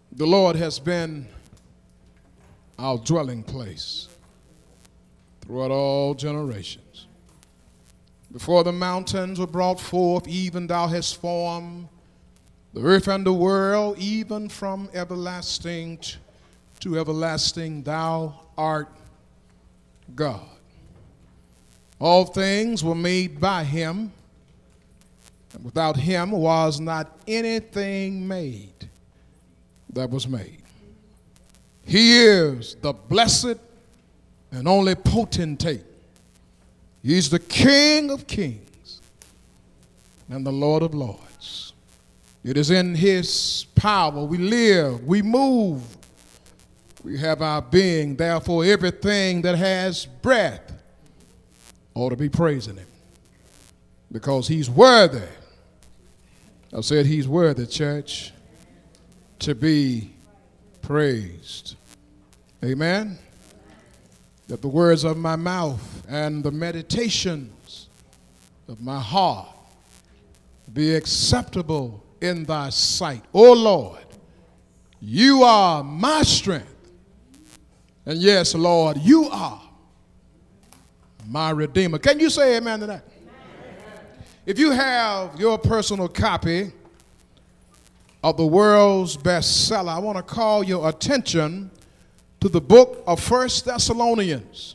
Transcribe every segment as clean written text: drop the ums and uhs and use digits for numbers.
The Lord has been our dwelling place throughout all generations. Before the mountains were brought forth, even thou hast formed the earth and the world, even from everlasting to everlasting, thou art God. All things were made by him, and without him was not anything made that was made. He is the blessed and only potentate. He's the King of kings and the Lord of lords. It is in his power we live, we move, we have our being. Therefore, everything that has breath ought to be praising him, because he's worthy. I said he's worthy, church, to be praised. Amen. That the words of my mouth and the meditations of my heart be acceptable in thy sight. O Lord, you are my strength. And yes, Lord, you are my Redeemer. Can you say amen to that? Amen. If you have your personal copy of the world's bestseller, I want to call your attention to the book of 1 Thessalonians.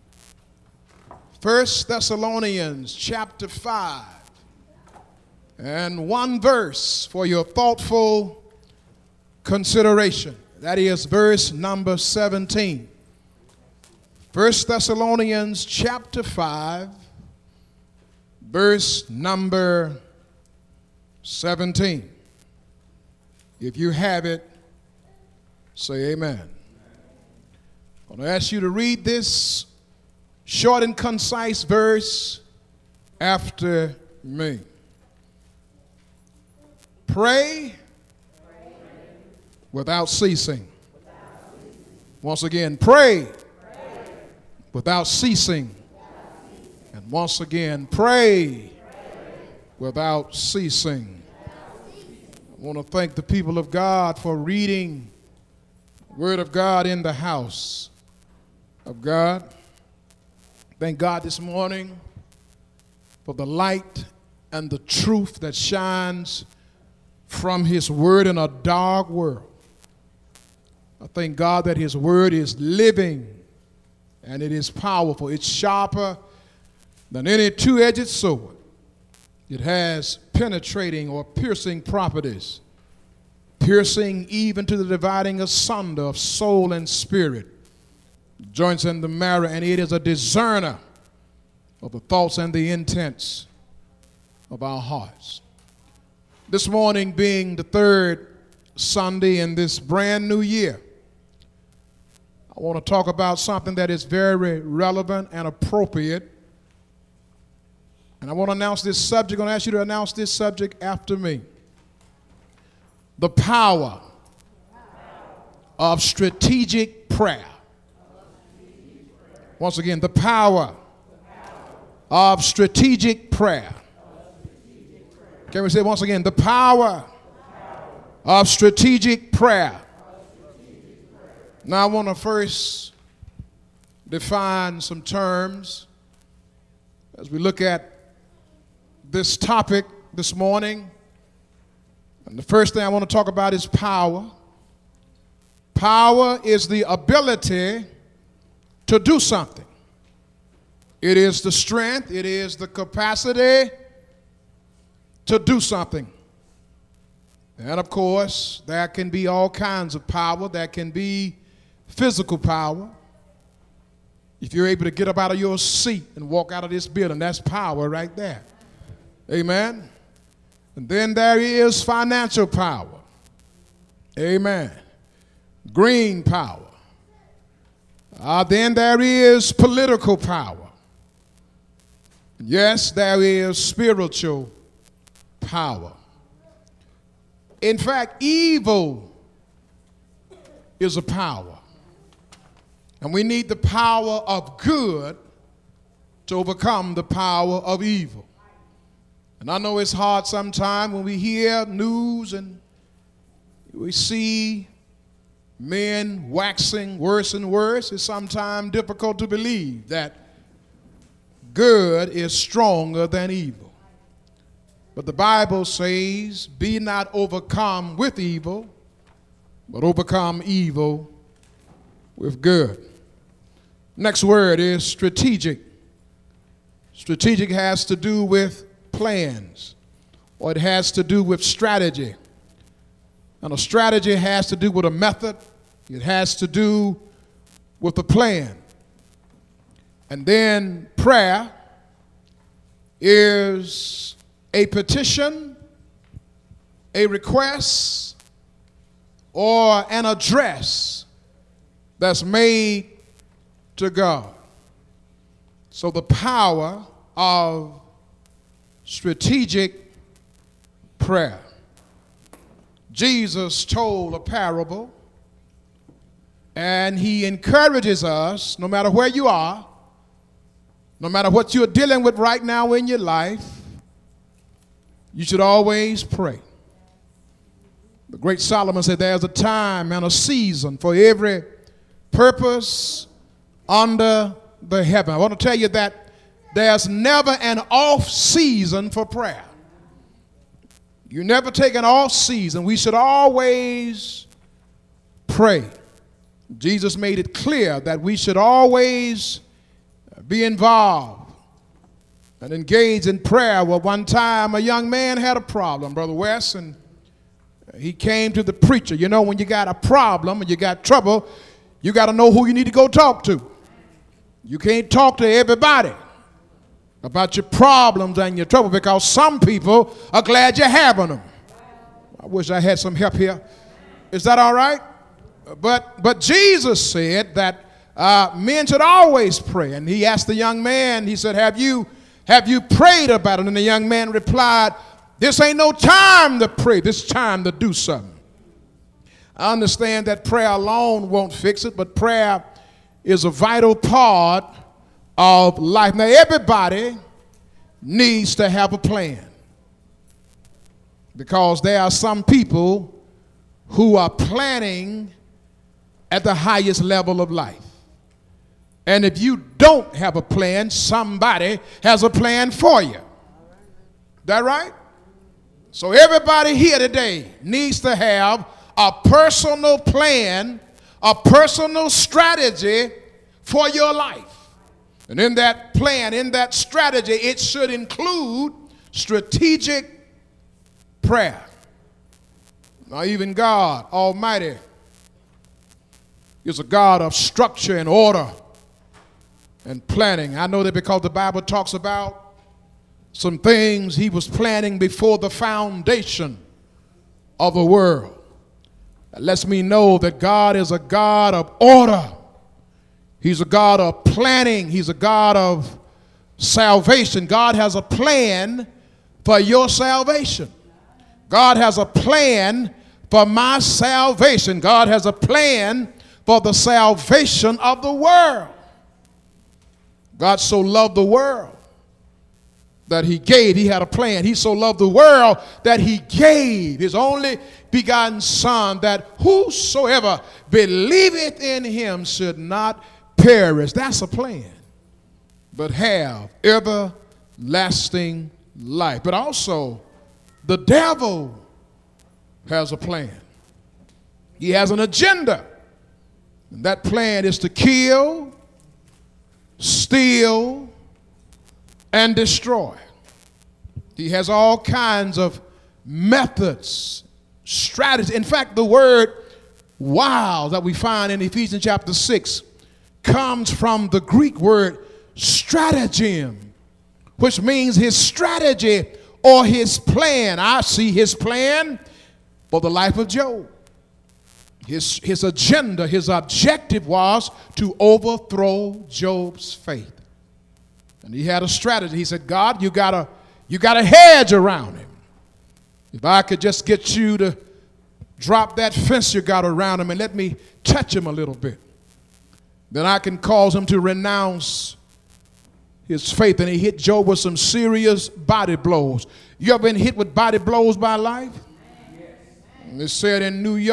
1 Thessalonians chapter 5 and one verse for your thoughtful consideration. That is verse number 17. 1 Thessalonians chapter 5, verse number 17. If you have it, say amen. I'm going to ask you to read this short and concise verse after me. Pray without ceasing. Once again, pray without ceasing. And once again, pray without ceasing. I want to thank the people of God for reading the Word of God in the house of God. Thank God this morning for the light and the truth that shines from his word in a dark world. I thank God that his word is living and it is powerful. It's sharper than any two-edged sword. It has penetrating or piercing properties, piercing even to the dividing asunder of soul and spirit, joints and the marrow, and it is a discerner of the thoughts and the intents of our hearts. This morning being the third Sunday in this brand new year, I want to talk about something that is very relevant and appropriate. And I want to announce this subject. I'm going to ask you to announce this subject after me. The power of strategic prayer. Once again, the power of strategic prayer. Can we say once again, the power of strategic prayer? Now I want to first define some terms as we look at this topic this morning. And the first thing I want to talk about is power. Power is the ability to do something. It is the strength, it is the capacity to do something. And of course, there can be all kinds of power. There can be physical power. If you're able to get up out of your seat and walk out of this building, that's power right there. Amen. And then there is financial power. Amen. Green power. Then there is political power. Yes, there is spiritual power. In fact, evil is a power. And we need the power of good to overcome the power of evil. And I know it's hard sometimes when we hear news and we see men waxing worse and worse, it's sometimes difficult to believe that good is stronger than evil. But the Bible says, be not overcome with evil, but overcome evil with good. Next word is strategic. Strategic has to do with plans, or it has to do with strategy. And a strategy has to do with a method. It has to do with a plan. And then prayer is a petition, a request, or an address that's made to God. So the power of strategic prayer. Jesus told a parable, and he encourages us, no matter where you are, no matter what you're dealing with right now in your life, you should always pray. The great Solomon said there's a time and a season for every purpose under the heaven. I want to tell you that there's never an off season for prayer. You never take an off season. We should always pray. Jesus made it clear that we should always be involved and engage in prayer. Well, one time a young man had a problem, Brother West, and he came to the preacher. You know, when you got a problem and you got trouble, you got to know who you need to go talk to. You can't talk to everybody about your problems and your trouble, because some people are glad you're having them. I wish I had some help here. Is that all right? But Jesus said that men should always pray. And he asked the young man, he said, have you prayed about it? And the young man replied, this ain't no time to pray, this time to do something. I understand that prayer alone won't fix it, but prayer is a vital part of life. Now, everybody needs to have a plan, because there are some people who are planning at the highest level of life. And if you don't have a plan, somebody has a plan for you. That right? So everybody here today needs to have a personal plan, a personal strategy for your life. And in that plan, in that strategy, it should include strategic prayer. Now, even God Almighty is a God of structure and order and planning. I know that because the Bible talks about some things he was planning before the foundation of the world. That lets me know that God is a God of order. He's a God of planning. He's a God of salvation. God has a plan for your salvation. God has a plan for my salvation. God has a plan for the salvation of the world. God so loved the world that he gave. He had a plan. He so loved the world that he gave his only begotten Son, that whosoever believeth in him should not perish. That's a plan. But have everlasting life. But also, the devil has a plan. He has an agenda. And that plan is to kill, steal, and destroy. He has all kinds of methods, strategies. In fact, the word wiles that we find in Ephesians chapter 6 comes from the Greek word stratagem, which means his strategy or his plan. I see his plan for the life of Job. His agenda, his objective was to overthrow Job's faith. And he had a strategy. He said, God, you got a hedge around him. If I could just get you to drop that fence you got around him and let me touch him a little bit, then I can cause him to renounce his faith. And he hit Job with some serious body blows. You ever been hit with body blows by life? Yes. It said in New York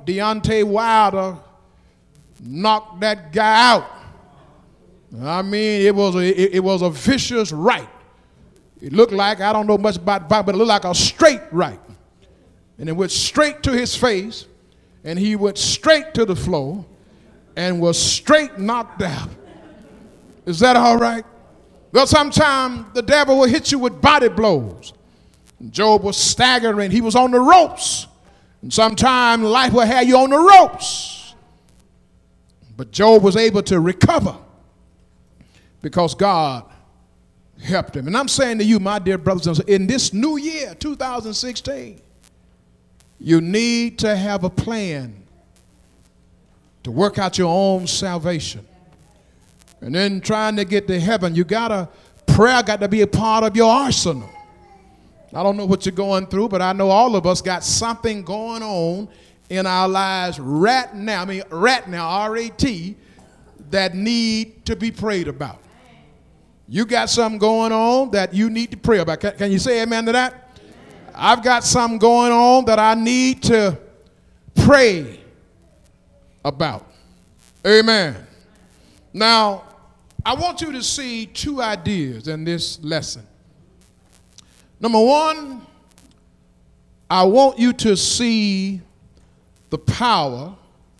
thought Deontay Wilder knocked that guy out. I mean, it was a vicious right. It looked like, I don't know much about boxing, but it looked like a straight right. And it went straight to his face, and he went straight to the floor and was straight knocked out. Is that all right? Well, sometimes the devil will hit you with body blows. Job was staggering. He was on the ropes. And sometimes life will have you on the ropes. But Job was able to recover because God helped him. And I'm saying to you, my dear brothers and sisters, in this new year, 2016, you need to have a plan to work out your own salvation. And then trying to get to heaven, prayer got to be a part of your arsenal. I don't know what you're going through, but I know all of us got something going on in our lives right now, R-A-T, that need to be prayed about. You got something going on that you need to pray about. Can you say amen to that? I've got something going on that I need to pray about. Amen. Now, I want you to see two ideas in this lesson. Number one, I want you to see the power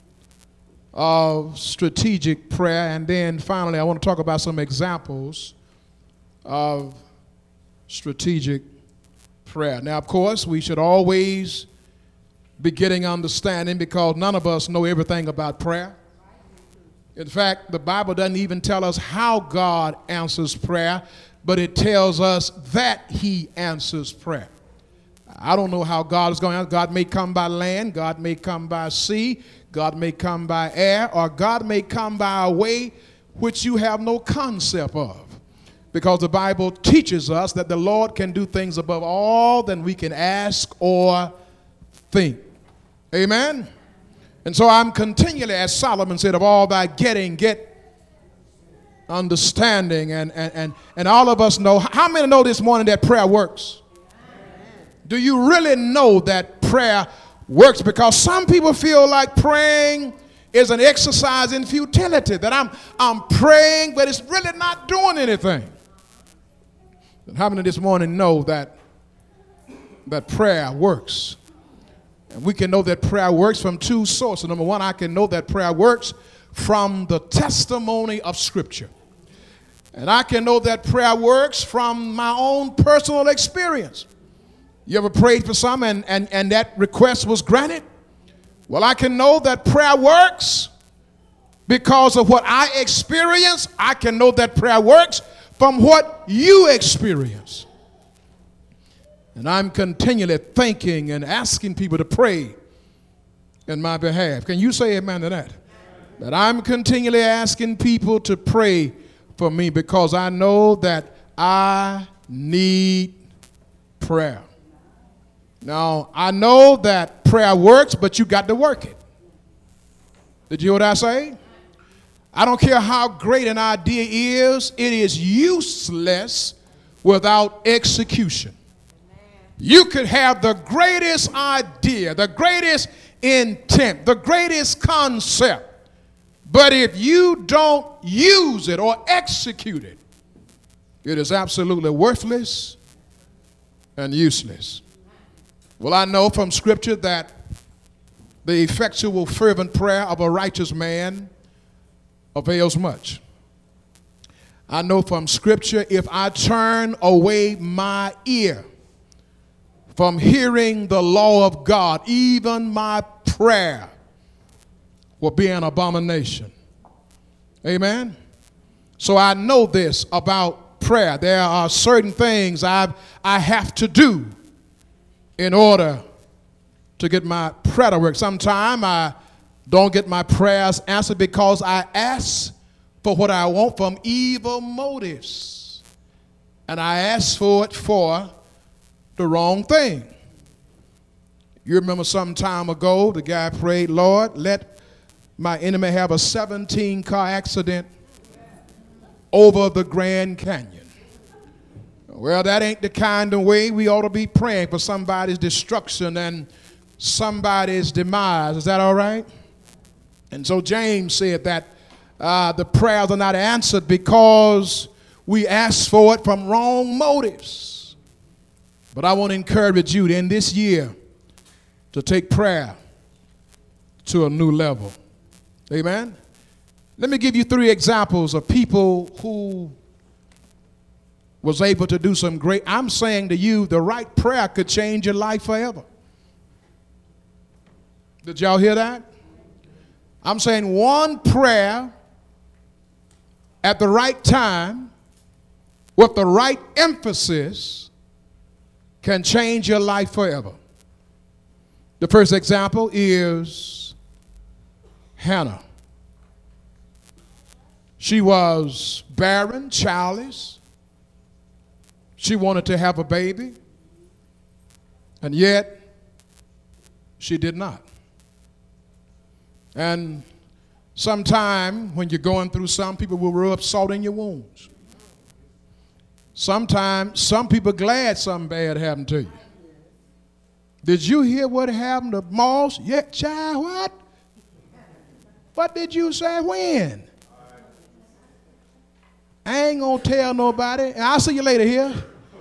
of strategic prayer. And then finally, I want to talk about some examples of strategic prayer. Now, of course, we should always be getting understanding because none of us know everything about prayer. In fact, the Bible doesn't even tell us how God answers prayer, but it tells us that he answers prayer. I don't know how God is going to answer. God may come by land, God may come by sea, God may come by air, or God may come by a way which you have no concept of. Because the Bible teaches us that the Lord can do things above all than we can ask or think. Amen? And so I'm continually, as Solomon said, of all thy getting, get understanding. And all of us know. How many know this morning that prayer works? Do you really know that prayer works? Because some people feel like praying is an exercise in futility, that I'm praying, but it's really not doing anything. And how many this morning know that prayer works? And we can know that prayer works from two sources. Number one, I can know that prayer works from the testimony of Scripture. And I can know that prayer works from my own personal experience. You ever prayed for something and that request was granted? Well, I can know that prayer works because of what I experience. I can know that prayer works from what you experience. And I'm continually thinking and asking people to pray in my behalf. Can you say amen to that? That I'm continually asking people to pray for me because I know that I need prayer. Now, I know that prayer works, but you got to work it. Did you hear what I say? I don't care how great an idea is, it is useless without execution. You could have the greatest idea, the greatest intent, the greatest concept, but if you don't use it or execute it, it is absolutely worthless and useless. Well, I know from Scripture that the effectual, fervent prayer of a righteous man avails much. I know from Scripture, if I turn away my ear from hearing the law of God, even my prayer will be an abomination. Amen? So I know this about prayer. There are certain things I have to do in order to get my prayer to work. Sometimes I don't get my prayers answered because I ask for what I want from evil motives. And I ask for it for the wrong thing. You remember some time ago, the guy prayed, Lord, let my enemy have a 17-car accident over the Grand Canyon. Well, that ain't the kind of way we ought to be praying for somebody's destruction and somebody's demise. Is that all right? And so James said that the prayers are not answered because we ask for it from wrong motives. But I want to encourage you in this year to take prayer to a new level. Amen? Let me give you 3 examples of people who was able to do some great. I'm saying to you, the right prayer could change your life forever. Did y'all hear that? I'm saying one prayer at the right time with the right emphasis can change your life forever. The first example is Hannah. She was barren, childless. She wanted to have a baby, and yet she did not. And sometime when you're going through, some people will rub salt in your wounds. Sometimes some people glad something bad happened to you. Did you hear what happened to Moss? Yeah, child, what? What did you say? When? I ain't gonna tell nobody. I'll see you later here.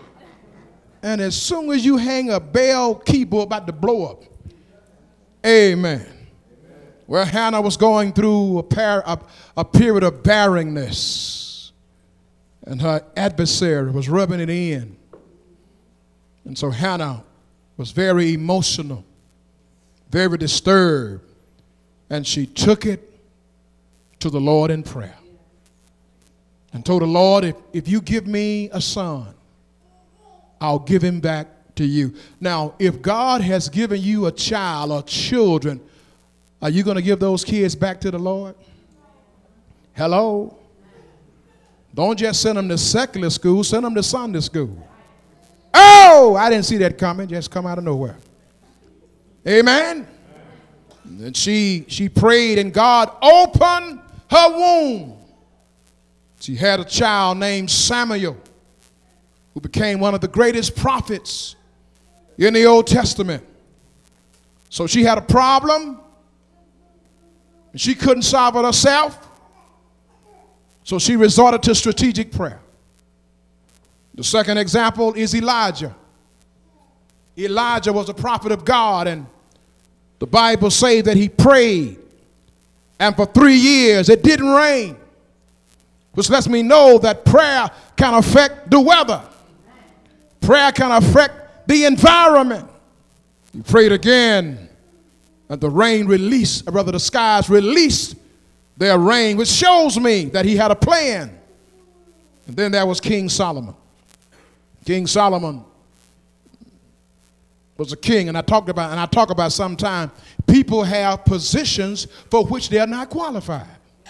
And as soon as you hang a bell keyboard about to blow up. Amen. Well, Hannah was going through a period of barrenness, and her adversary was rubbing it in. And so Hannah was very emotional, very disturbed, and she took it to the Lord in prayer and told the Lord, if you give me a son, I'll give him back to you. Now, if God has given you a child or children, are you going to give those kids back to the Lord? Hello? Don't just send them to secular school, send them to Sunday school. Oh, I didn't see that coming, just come out of nowhere. Amen? And she prayed, and God opened her womb. She had a child named Samuel, who became one of the greatest prophets in the Old Testament. So she had a problem, and she couldn't solve it herself. So she resorted to strategic prayer. The second example is Elijah. Elijah was a prophet of God, and the Bible says that he prayed, and for 3 years it didn't rain, which lets me know that prayer can affect the weather. Prayer can affect the environment. He prayed again, and the rain released, or rather the skies released their rain, which shows me that he had a plan. And then there was King Solomon. King Solomon was a king, and I talk about sometimes people have positions for which they are not qualified.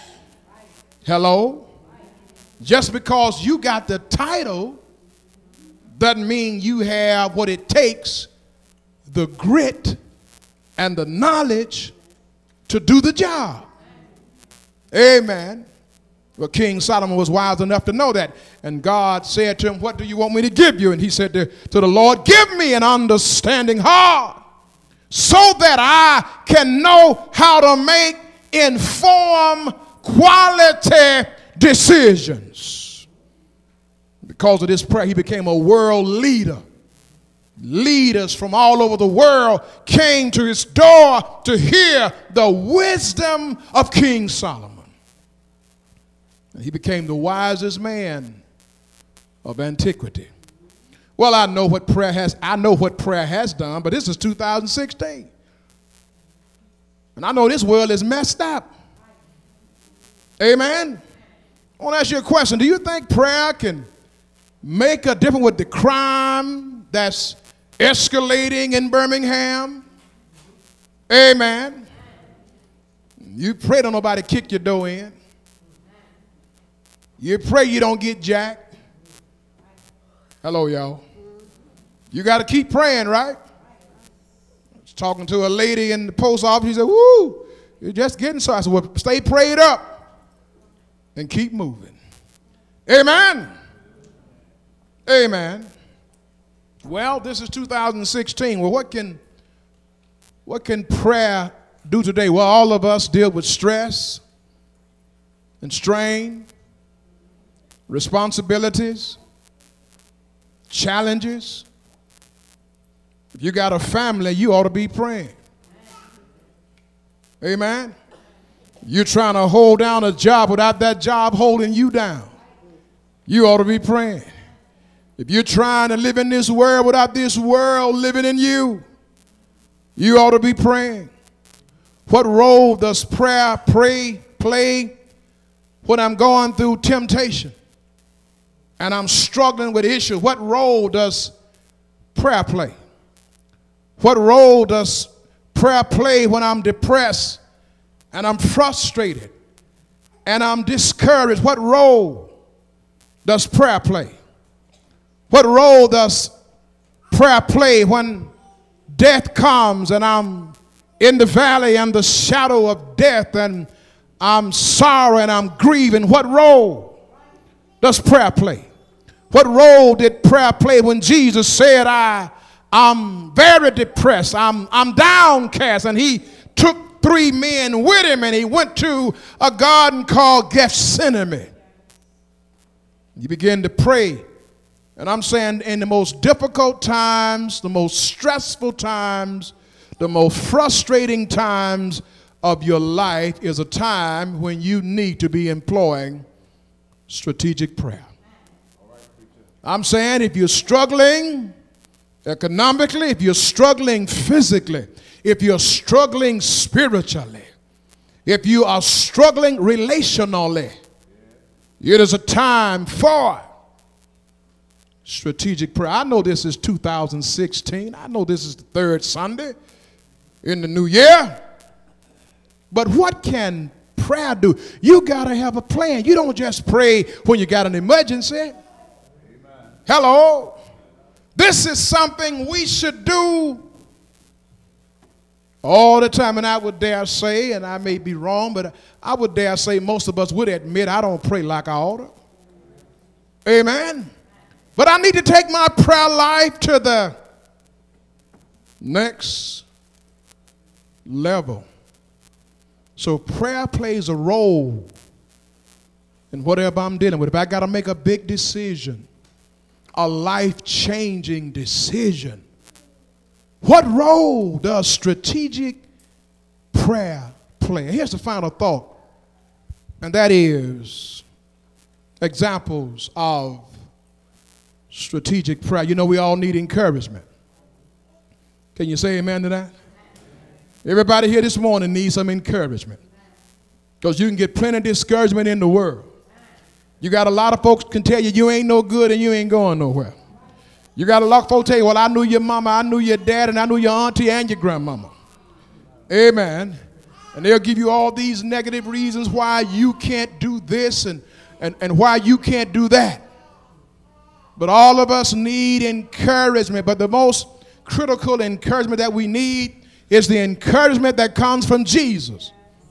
Hello? Just because you got the title doesn't mean you have what it takes, the grit and the knowledge to do the job. Amen. Well, King Solomon was wise enough to know that. And God said to him, what do you want me to give you? And he said to the Lord, give me an understanding heart so that I can know how to make informed, quality decisions. Because of this prayer, he became a world leader. Leaders from all over the world came to his door to hear the wisdom of King Solomon. And he became the wisest man of antiquity. Well, I know what prayer has done, but this is 2016. And I know this world is messed up. Amen. I want to ask you a question. Do you think prayer can make a difference with the crime that's escalating in Birmingham? Amen. You pray don't nobody kick your door in. You pray you don't get jacked. Hello, y'all. You got to keep praying, right? I was talking to a lady in the post office. She said, woo, you're just getting so. I said, well, stay prayed up and keep moving. Amen. Amen. Well, this is 2016. Well, what can What can prayer do today? Well, all of us deal with stress and strain, responsibilities, challenges. If you got a family, you ought to be praying. Amen. You're trying to hold down a job without that job holding you down. You ought to be praying. If you're trying to live in this world without this world living in you, you ought to be praying. What role does prayer play when I'm going through temptation and I'm struggling with issues? What role does prayer play? What role does prayer play when I'm depressed and I'm frustrated and I'm discouraged? What role does prayer play? What role does prayer play when death comes and I'm in the valley and the shadow of death and I'm sorry and I'm grieving? What role does prayer play? What role did prayer play when Jesus said, I'm very depressed, I'm downcast, and he took 3 men with him and he went to a garden called Gethsemane. He began to pray. And I'm saying in the most difficult times, the most stressful times, the most frustrating times of your life is a time when you need to be employing strategic prayer. I'm saying if you're struggling economically, if you're struggling physically, if you're struggling spiritually, if you are struggling relationally, it is a time for strategic prayer. I know this is 2016. I know this is the 3rd Sunday in the new year. But what can prayer do? You got to have a plan. You don't just pray when you got an emergency. Amen. Hello. This is something we should do all the time. And I would dare say, and I may be wrong, but I would dare say most of us would admit I don't pray like I ought to. Amen. But I need to take my prayer life to the next level. So prayer plays a role in whatever I'm dealing with. If I got to make a big decision, a life-changing decision, what role does strategic prayer play? Here's the final thought, and that is examples of strategic prayer. You know, we all need encouragement. Can you say amen to that? Everybody here this morning needs some encouragement, because you can get plenty of discouragement in the world. You got a lot of folks can tell you you ain't no good and you ain't going nowhere. You got a lot of folks tell you, well, I knew your mama, I knew your dad, and I knew your auntie and your grandmama. Amen. And they'll give you all these negative reasons why you can't do this and why you can't do that. But all of us need encouragement. But the most critical encouragement that we need is the encouragement that comes from Jesus.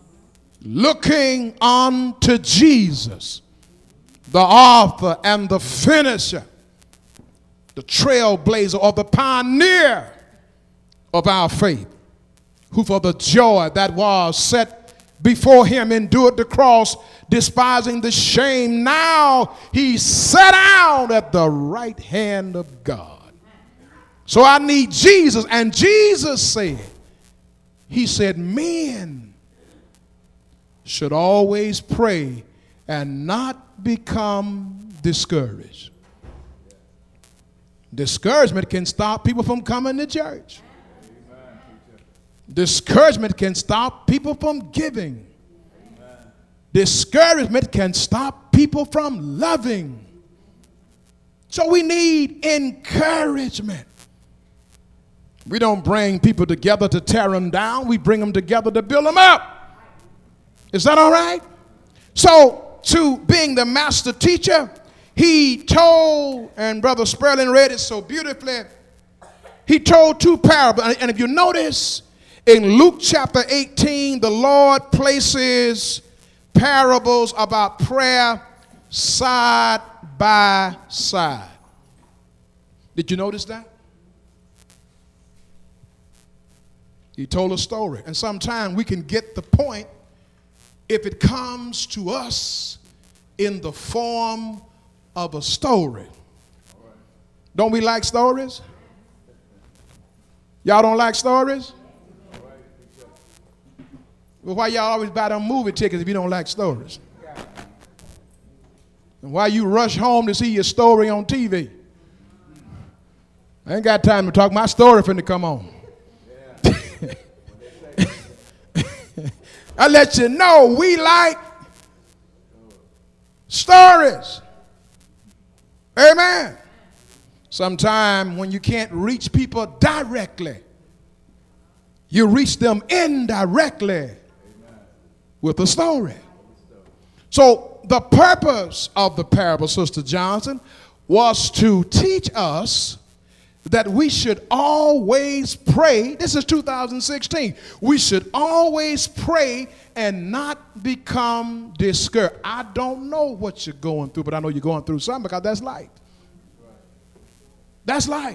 Looking unto Jesus, the author and the finisher, the trailblazer or the pioneer of our faith, who for the joy that was set before him endured the cross, despising the shame. Now he sat down at the right hand of God. So I need Jesus. And Jesus said, he said, men should always pray and not become discouraged. Discouragement can stop people from coming to church. Discouragement can stop people from giving. Discouragement can stop people from loving. So we need encouragement. We don't bring people together to tear them down. We bring them together to build them up. Is that all right? So, to being the master teacher, he told, and Brother Sperling read it so beautifully, he told 2 parables. And if you notice, in Luke chapter 18, the Lord places parables about prayer side by side. Did you notice that? He told a story. And sometimes we can get the point if it comes to us in the form of a story. Don't we like stories? Y'all don't like stories? Well, why y'all always buy them movie tickets if you don't like stories? And why you rush home to see your story on TV? I ain't got time to talk. My story finna come on. I let you know we like stories. Amen. Sometimes when you can't reach people directly, you reach them indirectly with a story. So the purpose of the parable, Sister Johnson, was to teach us that we should always pray. This is 2016. We should always pray and not become discouraged. I don't know what you're going through, but I know you're going through something because that's life. That's life.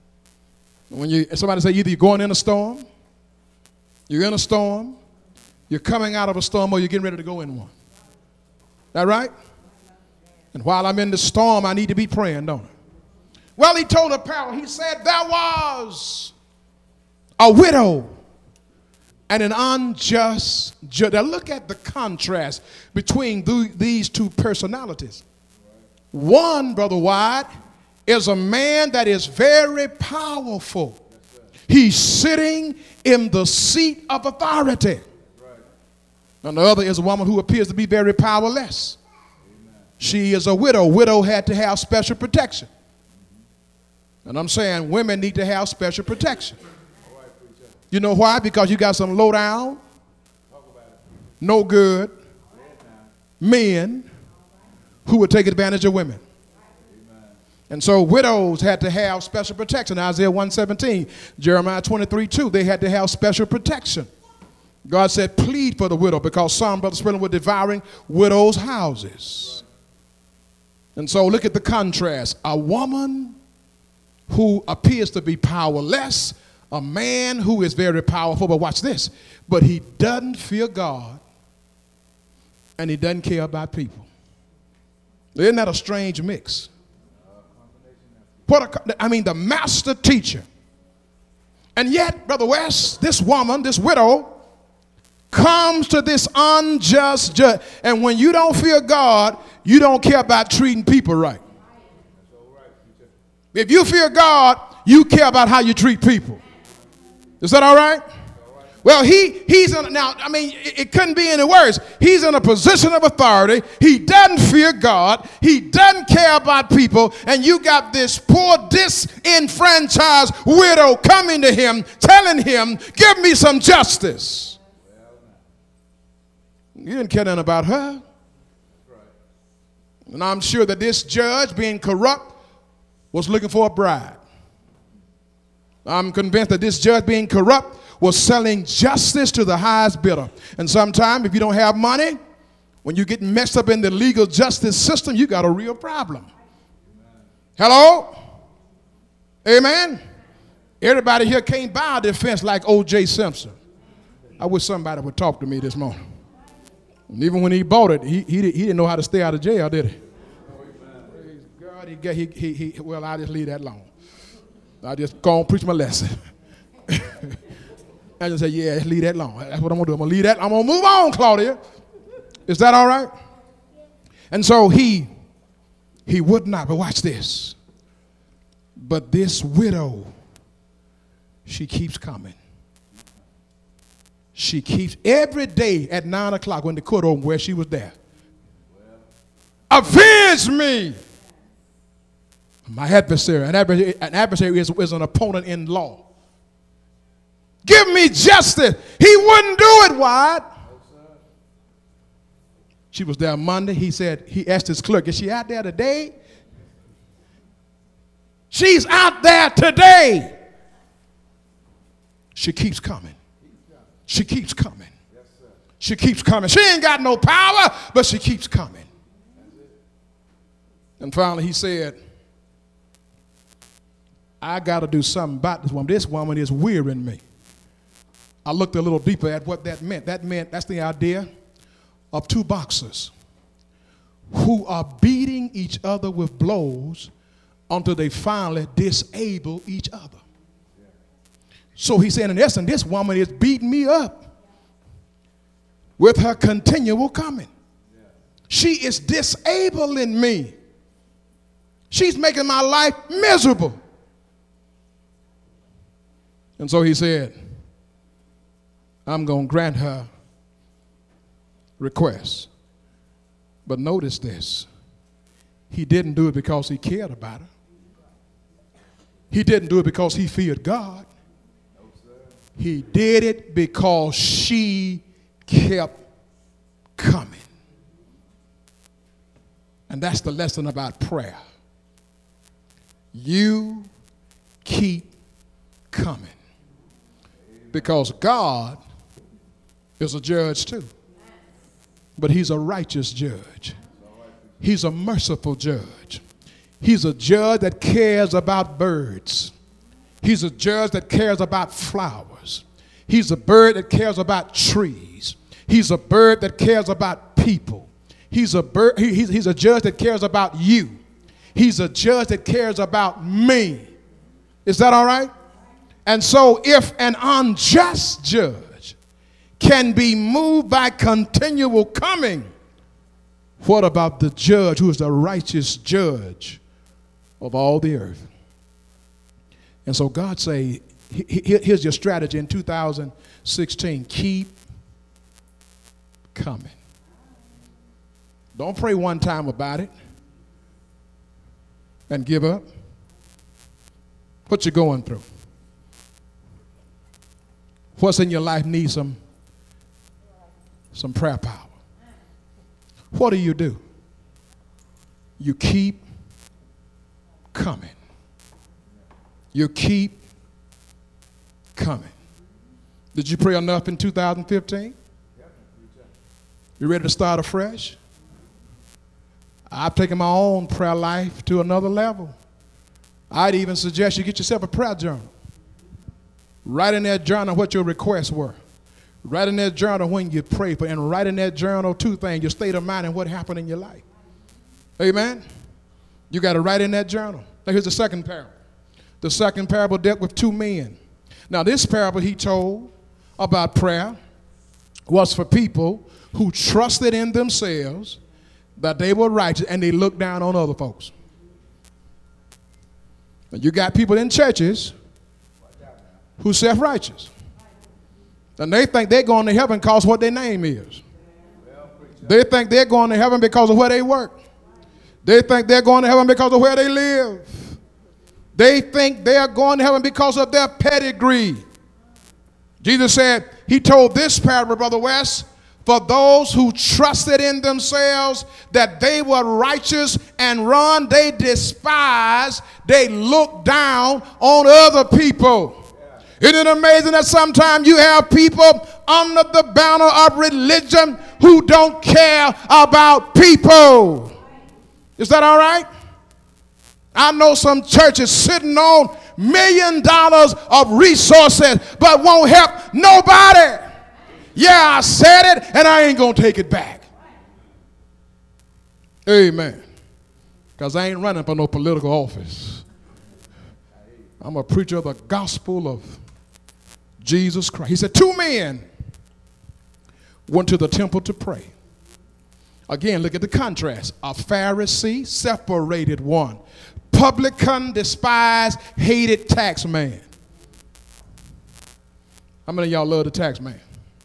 When somebody say either you're going in a storm, you're in a storm, you're coming out of a storm, or you're getting ready to go in one. That right? And while I'm in the storm, I need to be praying, don't I? Well, he told a parable. He said there was a widow and an unjust judge. Now look at the contrast between these two personalities. One, Brother White, is a man that is very powerful. He's sitting in the seat of authority. And the other is a woman who appears to be very powerless. She is a widow. Widow had to have special protection. And I'm saying women need to have special protection. You know why? Because you got some low down, no good men who would take advantage of women. And so widows had to have special protection. Isaiah 1:17, Jeremiah 23:2, they had to have special protection. God said, plead for the widow, because some, Brother Spurgeon, were devouring widows' houses. And so look at the contrast. A woman who appears to be powerless, a man who is very powerful, but watch this, but he doesn't fear God and he doesn't care about people. Isn't that a strange mix? The master teacher. And yet, Brother West, this woman, this widow, comes to this unjust judge. And when you don't fear God, you don't care about treating people right. If you fear God, you care about how you treat people. Is that all right? Well, he's in, now, I mean, it couldn't be any worse. He's in a position of authority. He doesn't fear God. He doesn't care about people. And you got this poor, disenfranchised widow coming to him, telling him, give me some justice. You didn't care nothing about her. And I'm sure that this judge, being corrupt, was looking for a bride. I'm convinced that this judge, being corrupt, was selling justice to the highest bidder. And sometimes, if you don't have money, when you get messed up in the legal justice system, you got a real problem. Hello? Amen? Everybody here can't buy a defense like O.J. Simpson. I wish somebody would talk to me this morning. And even when he bought it, he didn't know how to stay out of jail, did he? Praise God, well, I'll just leave that alone. I'll just go on and preach my lesson. I just say, yeah, just leave that alone. That's what I'm going to do. I'm going to leave that. I'm going to move on, Claudia. Is that all right? And so he would not. But watch this. But this widow, she keeps coming. She keeps, every day at 9 o'clock when the court opened, where she was there. Avenge me. My adversary. An adversary is an opponent in law. Give me justice. He wouldn't do it, Wyatt. She was there Monday. He asked his clerk, is she out there today? She's out there today. She keeps coming. She keeps coming. She keeps coming. She ain't got no power, but she keeps coming. And finally he said, I got to do something about this woman. This woman is wearying me. I looked a little deeper at what that meant. That's the idea of two boxers who are beating each other with blows until they finally disable each other. So he said, in essence, this woman is beating me up with her continual coming. She is disabling me. She's making my life miserable. And so he said, I'm going to grant her request. But notice this. He didn't do it because he cared about her. He didn't do it because he feared God. He did it because she kept coming. And that's the lesson about prayer. You keep coming. Because God is a judge too. But he's a righteous judge. He's a merciful judge. He's a judge that cares about birds. He's a judge that cares about flowers. He's a bird that cares about trees. He's a bird that cares about people. He's a judge that cares about you. He's a judge that cares about me. Is that all right? And so if an unjust judge can be moved by continual coming, what about the judge who is the righteous judge of all the earth? And so God say, here's your strategy in 2016. Keep coming. Don't pray one time about it and give up. What you going through? What's in your life needs some prayer power. What do? You keep coming. You keep coming. Did you pray enough in 2015? You ready to start afresh? I've taken my own prayer life to another level. I'd even suggest you get yourself a prayer journal. Write in that journal what your requests were. Write in that journal when you pray for, and write in that journal two things: your state of mind and what happened in your life. Amen? You got to write in that journal. Now here's the second parable. The second parable dealt with two men. Now this parable he told about prayer was for people who trusted in themselves that they were righteous and they looked down on other folks. Now you got people in churches who self-righteous. And they think they're going to heaven because what their name is. They think they're going to heaven because of where they work. They think they're going to heaven because of where they live. They think they're going to heaven because of their pedigree. Jesus said, he told this parable, Brother West, for those who trusted in themselves that they were righteous and run, they despise, they look down on other people. Isn't it amazing that sometimes you have people under the banner of religion who don't care about people? Is that all right? I know some churches sitting on $1 million of resources but won't help nobody. Yeah, I said it and I ain't going to take it back. Amen. Because I ain't running for no political office. I'm a preacher of the gospel of Jesus Christ. He said 2 men went to the temple to pray. Again, look at the contrast. A Pharisee, separated one. Publican, despised, hated tax man. How many of y'all love the tax man?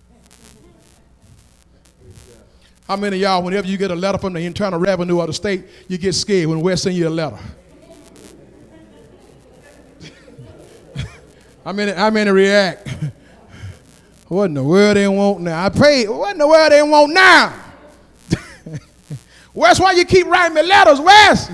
How many of y'all, whenever you get a letter from the Internal Revenue of the state, you get scared when we're sending you a letter? How many react? What in the world they want now? I paid. What in the world they want now? Well, that's why you keep writing me letters, Wes.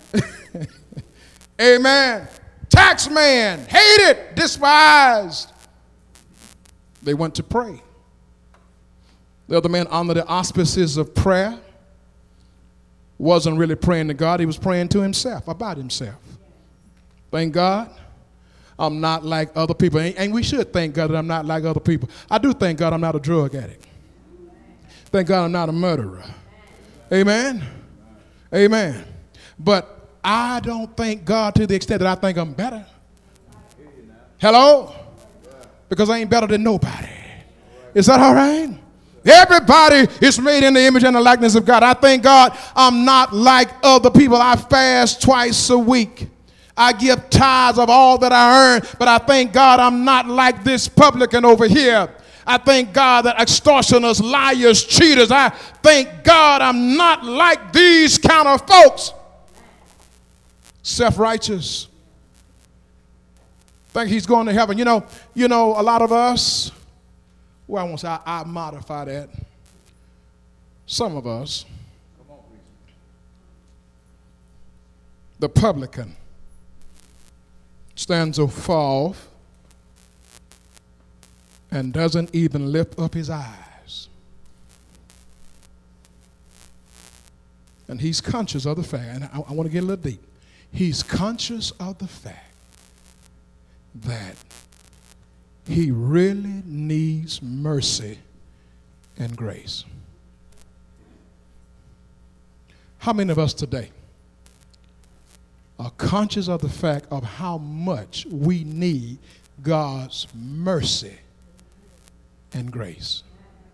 Amen. Tax man, hated, despised. They went to pray. The other man, under the auspices of prayer, wasn't really praying to God. He was praying to himself, about himself. Thank God, I'm not like other people. And we should thank God that I'm not like other people. I do thank God I'm not a drug addict. Thank God I'm not a murderer. Amen? Amen. But I don't thank God to the extent that I think I'm better. Hello? Because I ain't better than nobody. Is that all right? Everybody is made in the image and the likeness of God. I thank God I'm not like other people. I fast twice a week. I give tithes of all that I earn, but I thank God I'm not like this publican over here. I thank God that extortioners, liars, cheaters, I thank God I'm not like these kind of folks. Self-righteous. Think he's going to heaven. You know, a lot of us, well, I won't say I modify that. Some of us, the publican, stands afar off and doesn't even lift up his eyes. And he's conscious of the fact, and I want to get a little deep. He's conscious of the fact that he really needs mercy and grace. How many of us today are conscious of the fact of how much we need God's mercy and grace?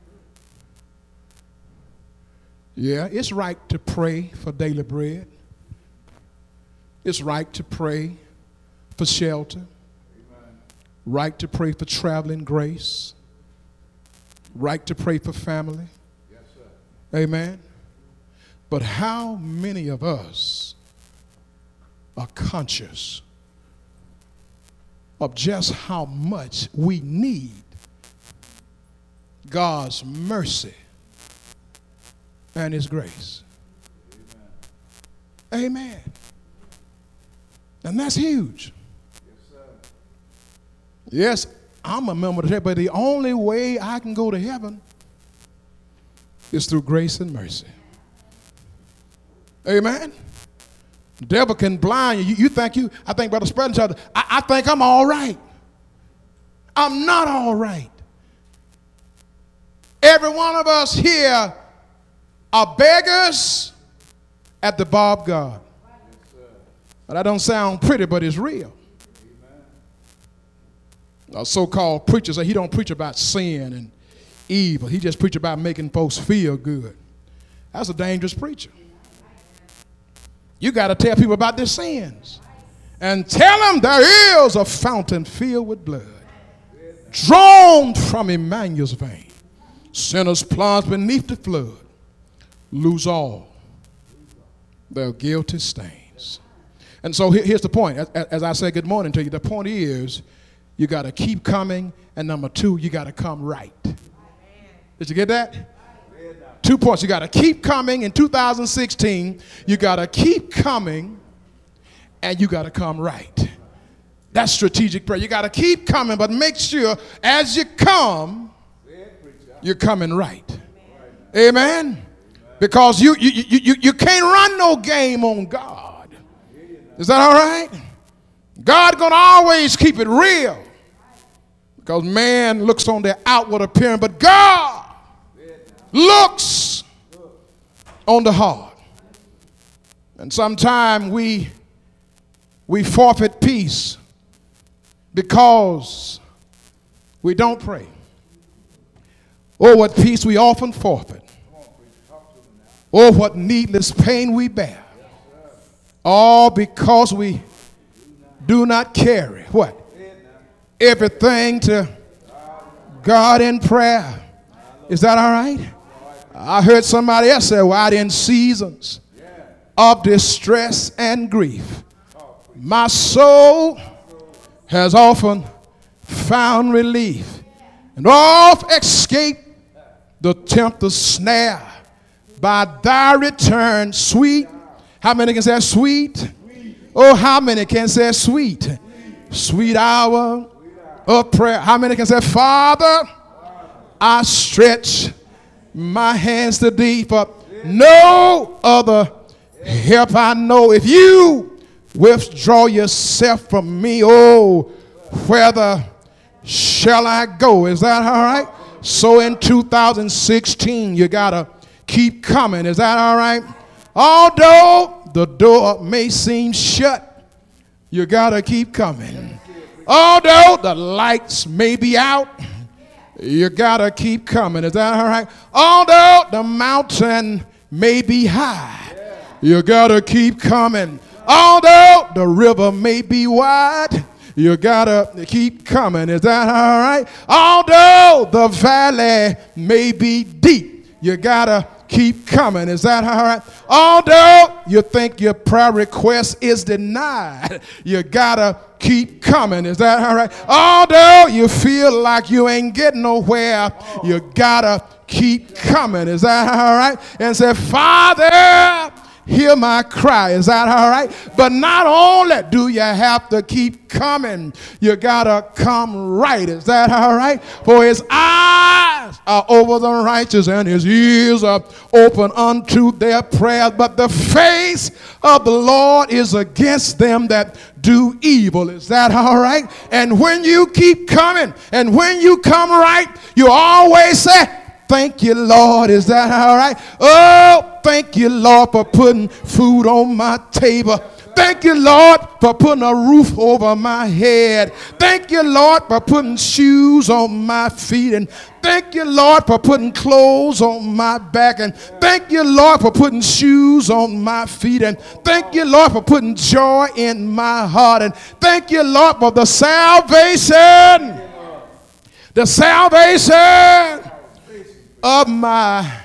Yeah, it's right to pray for daily bread. It's right to pray for shelter. Right to pray for traveling grace. Right to pray for family. Yes, sir. Amen. But how many of us are conscious of just how much we need God's mercy and his grace? Amen. Amen. And that's huge. Yes, I'm a member of the church, but the only way I can go to heaven is through grace and mercy. Amen. The devil can blind you. I think Brother Spreading, I think I'm all right. I'm not all right. Every one of us here are beggars at the bar of God. But that don't sound pretty, but it's real. So-called preacher say he don't preach about sin and evil. He just preach about making folks feel good. That's a dangerous preacher. You got to tell people about their sins and tell them there is a fountain filled with blood drawn from Emmanuel's vein. Sinners plunged beneath the flood lose all their guilty stains. And so here's the point. As I say good morning to you, the point is you got to keep coming, and number two, you got to come right. Did you get that? 2 points. You got to keep coming in 2016. You got to keep coming, and you got to come right. That's strategic prayer. You got to keep coming, but make sure as you come, you're coming right. Amen? Because you can't run no game on God. Is that all right? God gonna always keep it real. Because man looks on their outward appearance, but God looks on the heart. And sometimes we forfeit peace because we don't pray. Oh, what peace we often forfeit. Oh, what needless pain we bear. All because we do not carry what? Everything to God in prayer. Is that all right? I heard somebody else say, well, in seasons of distress and grief, my soul has often found relief and oft escaped the tempter's snare by thy return, sweet. How many can say sweet? Oh, how many can say sweet? Sweet hour of prayer. How many can say, Father, I stretch my hands to thee, for no other help I know. If you withdraw yourself from me, oh, Whither shall I go? Is that all right? So in 2016, you got to keep coming. Is that all right? Although the door may seem shut, you got to keep coming. Although the lights may be out, you got to keep coming. Is that all right? Although the mountain may be high, you got to keep coming. Although the river may be wide, you gotta keep coming. Is that all right? Although the valley may be deep, you gotta keep coming. Is that all right? Although you think your prayer request is denied, you gotta keep coming. Is that all right? Although you feel like you ain't getting nowhere, you gotta keep coming. Is that all right? And say, Father, hear my cry. Is that all right? But not only do you have to keep coming, you gotta come right. Is that all right? For his eyes are over the righteous and his ears are open unto their prayers. But the face of the Lord is against them that do evil. Is that all right? And when you keep coming and when you come right, you always say, thank you, Lord. Is that all right? Oh, thank you, Lord, for putting food on my table. Thank you, Lord, for putting a roof over my head. Thank you, Lord, for putting shoes on my feet. And thank you, Lord, for putting clothes on my back. And thank you, Lord, for putting shoes on my feet. And thank you, Lord, for putting joy in my heart. And thank you, Lord, for the salvation. The salvation of my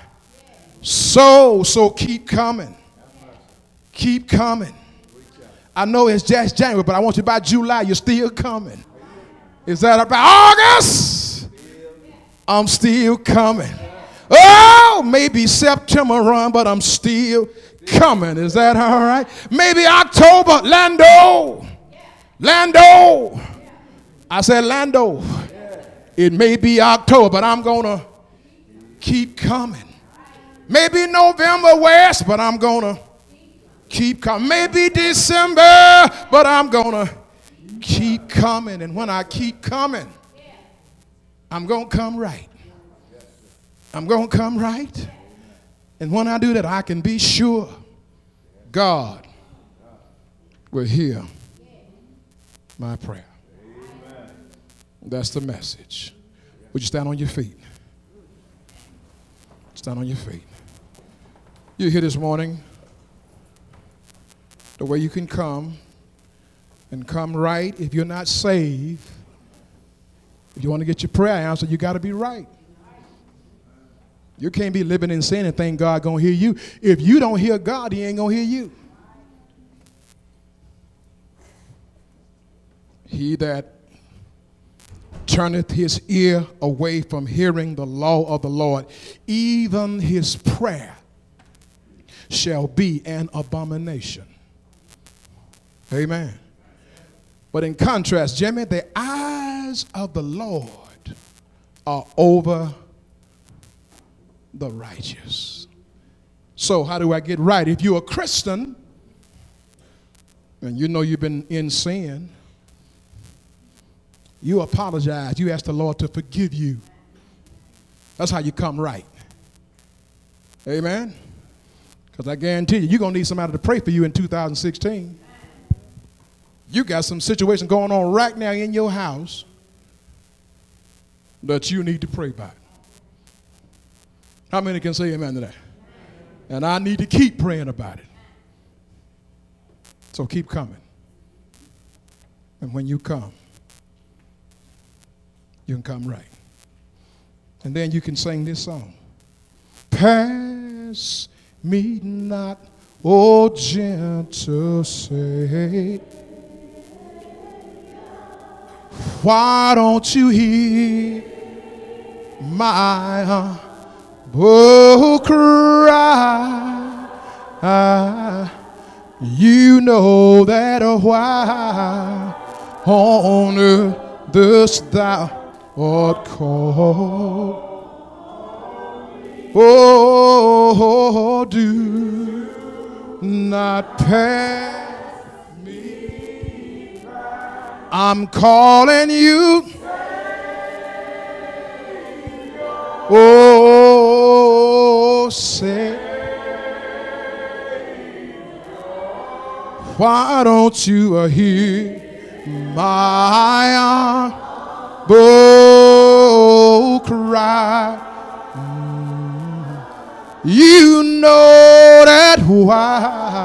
soul. So keep coming. Keep coming. I know it's just January, but I want you by July, you're still coming. Is that about August? I'm still coming. Oh, maybe September run, but I'm still coming. Is that all right? Maybe October, Lando. Lando. I said Lando. It may be October, but I'm going to keep coming. Maybe November West, but I'm going to keep coming. Maybe December, but I'm going to keep coming. And when I keep coming, I'm going to come right. I'm going to come right. And when I do that, I can be sure God will hear my prayer. That's the message. Would you stand on your feet? Stand on your feet. You're here this morning. The way you can come and come right. If you're not saved, if you want to get your prayer answered, you got to be right. You can't be living in sin and think God going to hear you. If you don't hear God, he ain't going to hear you. He that turneth his ear away from hearing the law of the Lord, even his prayer shall be an abomination. Amen. But in contrast, Jimmy, the eyes of the Lord are over the righteous. So how do I get right? If you're a Christian and you know you've been in sin, you apologize. You ask the Lord to forgive you. That's how you come right. Amen. Because I guarantee you, you're going to need somebody to pray for you in 2016. You got some situation going on right now in your house that you need to pray about. How many can say amen to that? And I need to keep praying about it. So keep coming. And when you come, you can come right. And then you can sing this song. Pass me not, O gentle Savior. Why don't you hear my humble cry? You know that a while on earth dost thou art called. Oh, do not pass me by. I'm calling you. Oh, say, why don't you hear my humble cry? You know that why